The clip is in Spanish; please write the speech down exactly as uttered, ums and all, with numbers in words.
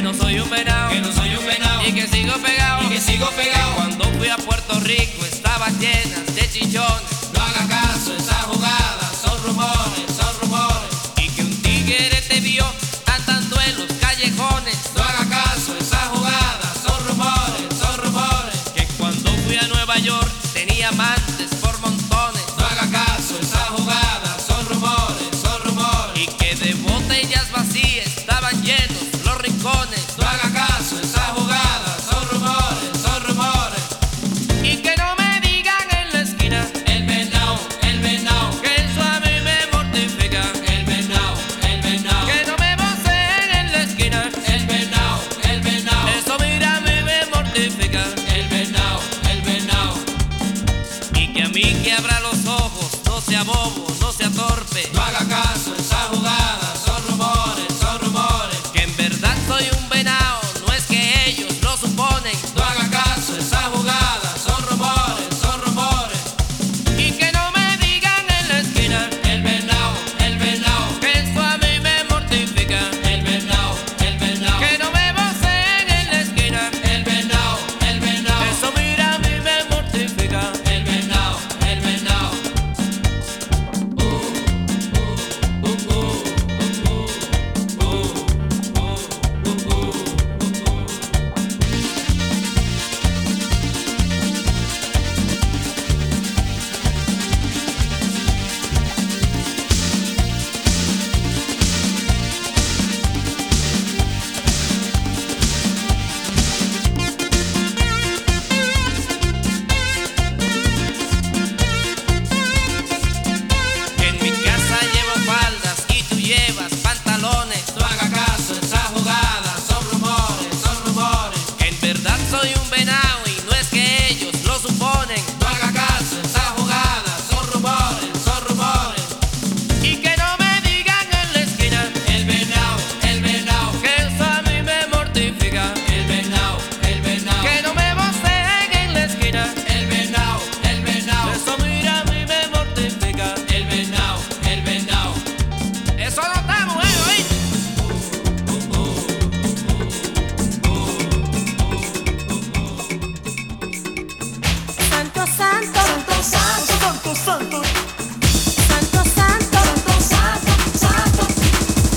que no soy un venado, que no soy un venado, y que sigo pegado, y que sigo pegado. Cuando fui a Puerto Rico estaban llenas de chichones. No haga caso, esas jugadas son rumores, son rumores. Y que un tigre te vio andando en los callejones. No haga caso, esas jugadas son rumores, son rumores. Que cuando fui a Nueva York tenía amantes por montones. No haga caso, esas jugadas son rumores, son rumores. Y que de botellas vacías estaban llenos los rincones. No haga caso, esas jugadas son rumores, son rumores. Y que no me digan en la esquina El venado, el venado, que eso a mí me mortifica. el venado, el venado, Que no me voceen en la esquina, el venado, el venado, eso mira a mí me mortifica. el venado, el venado. Y que a mí que abra los ojos, no sea bobo.